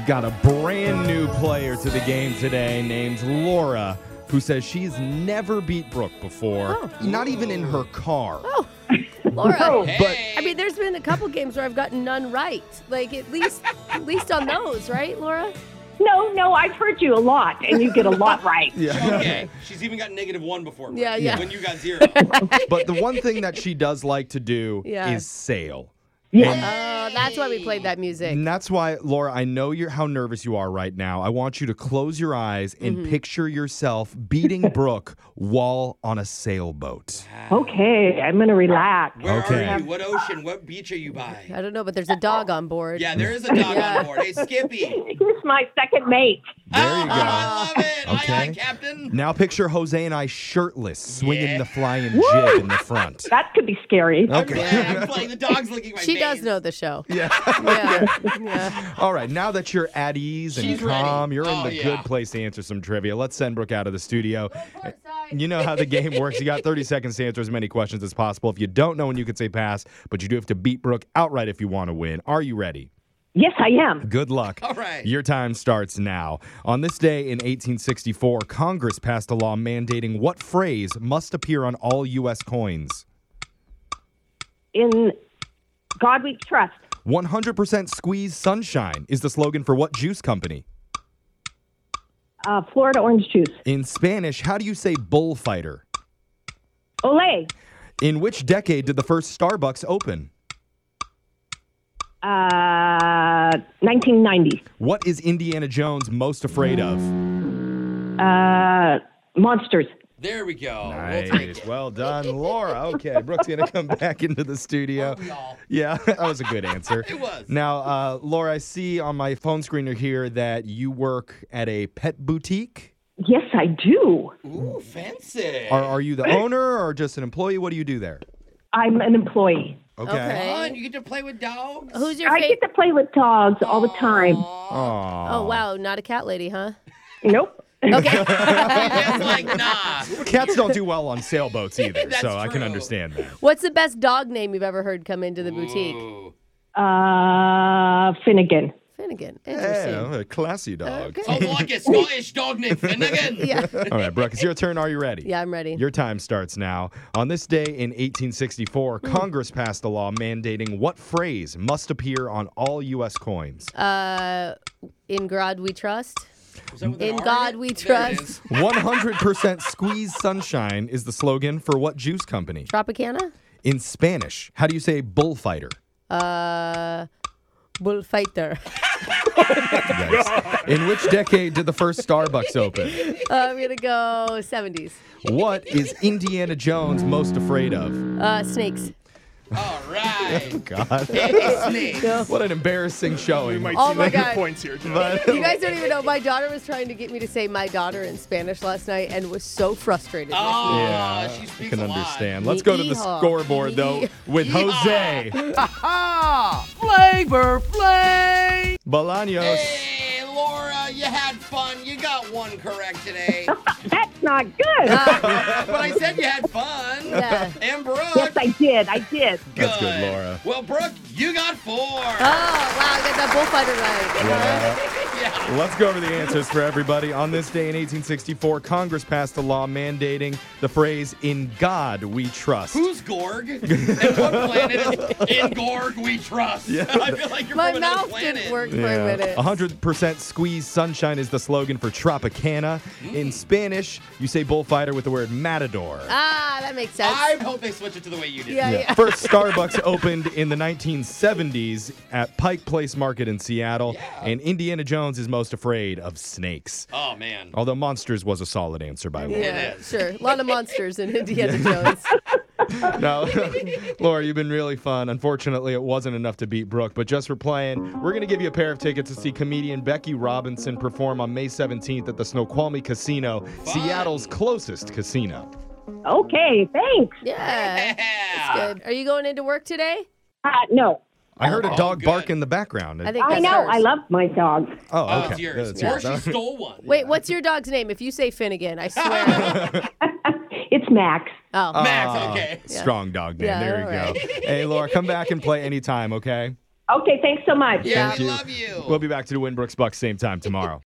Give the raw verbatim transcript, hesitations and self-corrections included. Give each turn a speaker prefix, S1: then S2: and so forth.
S1: We've got a brand new player to the game today named Laura, who says she's never beat Brooke before,
S2: Oh.
S1: not even in her car.
S2: Oh, Laura.
S1: But
S2: I mean, there's been a couple games where I've gotten none right. Like, at least at least on those, right, Laura?
S3: No, no, I've heard you a lot, and you get a lot right.
S1: yeah.
S4: Okay, she's even got negative one before. Brooke,
S2: Yeah, yeah.
S4: When you got zero.
S1: But the one thing that she does like to do
S2: Yeah.
S1: is sail.
S3: Yeah.
S2: Oh, that's why we played that music.
S1: And that's why, Laura, I know you're how nervous you are right now. I want you to close your eyes and
S2: Mm-hmm.
S1: picture yourself beating Brooke while on a sailboat.
S3: Okay, I'm going to relax.
S4: Where
S1: Okay.
S4: are you? What ocean? What beach are you by?
S2: I don't know, but there's a dog on board.
S4: Yeah, there is a dog
S2: Yeah.
S4: on board. Hey, Skippy.
S3: Here's my second mate.
S1: There
S4: oh,
S1: you go.
S4: I love it.
S1: Okay.
S4: Aye, aye, Captain.
S1: Now picture Jose and I shirtless, swinging
S4: Yeah.
S1: the flying jib in the front.
S3: That could be scary.
S1: Okay.
S4: Yeah, I'm playing. The dog's licking my
S2: She
S4: face.
S2: does know the show.
S1: Yeah.
S2: Yeah. yeah.
S1: All right, now that you're at ease and
S4: She's
S1: calm,
S4: ready.
S1: you're in
S4: Oh,
S1: the
S4: yeah.
S1: good place to answer some trivia. Let's send Brooke out of the studio. You know how the game works. You got thirty seconds to answer as many questions as possible. If you don't know when you can say pass, but you do have to beat Brooke outright if you want to win. Are you ready?
S3: Yes, I am.
S1: Good luck.
S4: All right.
S1: Your time starts now. On this day in eighteen sixty-four, Congress passed a law mandating what phrase must appear on all U S coins?
S3: In God we trust.
S1: one hundred percent squeeze sunshine is the slogan for what juice company?
S3: Uh, Florida orange juice.
S1: In Spanish, how do you say bullfighter?
S3: Olay.
S1: In which decade did the first Starbucks open?
S3: Uh, nineteen ninety.
S1: What is Indiana Jones most afraid of?
S3: Uh, monsters.
S4: There we go. We'll take
S1: Nice.
S4: it.
S1: Well done, Laura. Okay, Brooke's going to come back into the studio.
S4: Love y'all.
S1: Yeah, that was a good answer.
S4: It was.
S1: Now, uh, Laura, I see on my phone screener here that you work at a pet boutique.
S3: Yes, I do.
S4: Ooh, fancy.
S1: Are, are you the owner or just an employee? What do you do there?
S3: I'm an employee.
S1: Okay.
S2: Okay.
S4: Fun. You get to play with dogs.
S2: Who's your
S3: I get
S2: favorite?
S3: to play with dogs all the time.
S1: Aw.
S2: Oh, wow. Not a cat lady, huh?
S3: Nope.
S2: Okay.
S4: It's like, nah.
S1: Cats don't do well on sailboats either,
S4: That's
S1: so I can
S4: true.
S1: understand that.
S2: What's the best dog name you've ever heard come into the boutique?
S4: Ooh.
S3: Uh, Finnegan.
S2: Finnegan. Interesting.
S1: Yeah, a classy dog.
S2: Okay.
S4: Oh, like a Scottish dog named Finnegan.
S2: Yeah.
S1: All right, Brooke, it's your turn. Are you ready?
S2: Yeah, I'm ready.
S1: Your time starts now. On this day in eighteen sixty-four, Congress passed a law mandating what phrase must appear on all U S coins?
S2: Uh, in God we trust.
S4: Was that with an
S2: In
S4: R
S2: God
S4: it?
S2: we
S4: There it
S2: trust.
S4: is.
S1: one hundred percent squeeze sunshine is the slogan for what juice company?
S2: Tropicana?
S1: In Spanish, how do you say bullfighter?
S2: Uh, bullfighter.
S1: Yes. In which decade did the first Starbucks open?
S2: Uh, I'm going to go seventies.
S1: What is Indiana Jones most afraid of?
S2: Uh, snakes.
S4: All right.
S1: God.
S4: Hey, Snake.
S1: What an embarrassing showing.
S5: Might
S2: Oh
S5: see
S2: my
S5: later
S2: God.
S5: points here, Joe.
S1: But-
S2: You guys don't even know. My daughter was trying to get me to say my daughter in Spanish last night and was so frustrated with me.
S4: Oh,
S1: Yeah,
S4: she
S1: I
S4: speaks
S1: can
S4: a lot.
S1: understand. Let's go to the
S2: Yeehaw.
S1: scoreboard, though, with Jose
S4: Ha! Flavor Flay!
S1: Bolaños.
S4: Hey, Laura, you had fun. You got one correct today.
S3: That's not good.
S4: But I said you had fun.
S2: Yeah.
S4: And Brooke.
S3: Yes, I did. I did.
S1: That's good, Laura.
S4: Well, Brooke, you got four.
S2: Oh, wow, I got that bullfighter right.
S1: Yeah.
S4: Yeah.
S1: Let's go over the answers for everybody. On this day in eighteen sixty-four, Congress passed a law mandating the phrase, "In God We Trust."
S4: Who's Gorg? And what planet is in Gorg we trust?
S1: Yeah.
S4: I feel like you're
S2: My
S4: from another
S2: mouth
S4: planet.
S2: didn't work for a minute.
S1: one hundred percent squeeze sunshine is the slogan for Tropicana. In Spanish, you say bullfighter with the word matador.
S2: Ah, that makes sense.
S4: I hope they switch it to the way you did.
S2: Yeah, yeah.
S1: First Starbucks opened in the nineteen seventies at Pike Place Market in Seattle,
S4: Yeah.
S1: and Indiana Jones is most afraid of snakes.
S4: Oh, man.
S1: Although monsters was a solid answer by Laura.
S2: Yeah,
S4: is.
S2: sure. A lot of monsters in Indiana Jones.
S1: Now, Laura, you've been really fun. Unfortunately, it wasn't enough to beat Brooke, but just for playing, we're going to give you a pair of tickets to see comedian Becky Robinson perform on May seventeenth at the Snoqualmie Casino, Seattle's closest casino.
S3: Okay, thanks.
S2: Yeah.
S4: Yeah.
S2: Good. Are you going into work today?
S3: Uh, no.
S1: I heard a
S4: Oh,
S1: dog
S4: good.
S1: bark in the background.
S2: I think
S3: I
S2: that's
S3: know.
S2: hers.
S3: I love my dogs.
S1: Oh,
S4: Oh,
S1: okay.
S4: it's yours.
S1: That's
S4: Or
S1: yours.
S4: she stole one.
S2: Wait, what's your dog's name? If you say Finnegan, I swear.
S3: It's Max.
S2: Oh.
S4: Max,
S1: Ah,
S4: okay.
S1: Strong dog name.
S2: Yeah,
S1: there you
S2: all
S1: go. Hey, Laura, come back and play anytime, okay?
S3: Okay, thanks so much.
S4: Yeah,
S1: Thank
S4: we
S1: you.
S4: love you.
S1: We'll be back to the Win Brooks Bucks same time tomorrow.